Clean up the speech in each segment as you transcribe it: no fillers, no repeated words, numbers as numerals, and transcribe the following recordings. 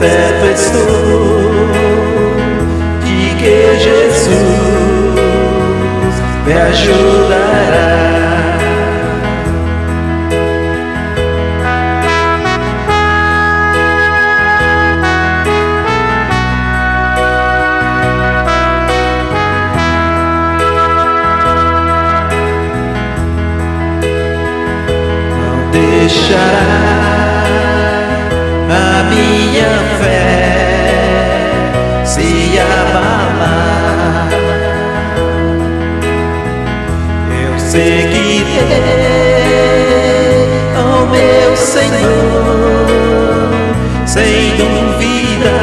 certo estou de que Jesus me ajudará. Não deixará a minha fé se abalar. Eu seguirei ao meu Senhor sem dúvida,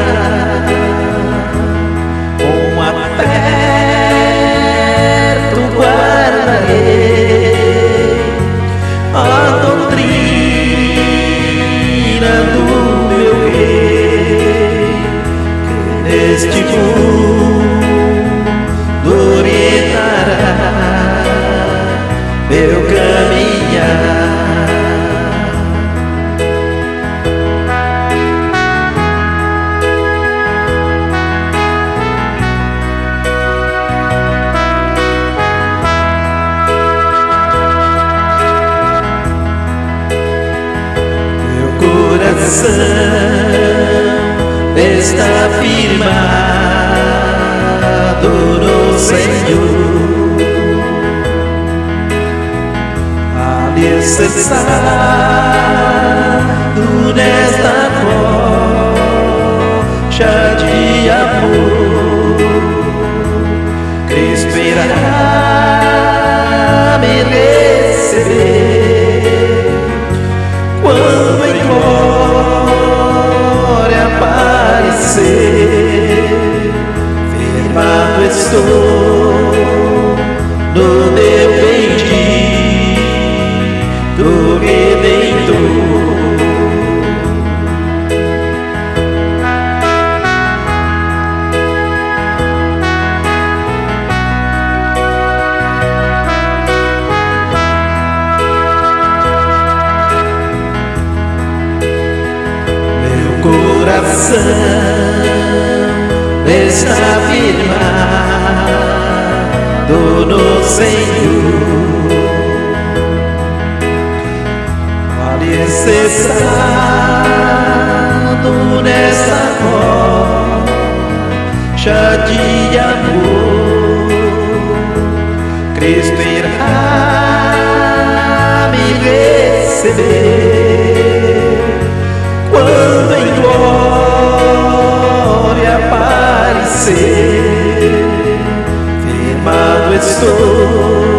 com aperto guardarei a doutrina do meu Rei, que neste mundo orientará meu caminhar. Meu coração está firmado no Senhor, alicerçado nesta rocha de amor. Cristo irá me receber quando em glória aparecer. Firmado estou no meu bendito Redentor. Meu coração está firmado no Senhor, alicerçado nessa rocha de amor. Cristo irá me receber quando em glória aparecer. Firmado estou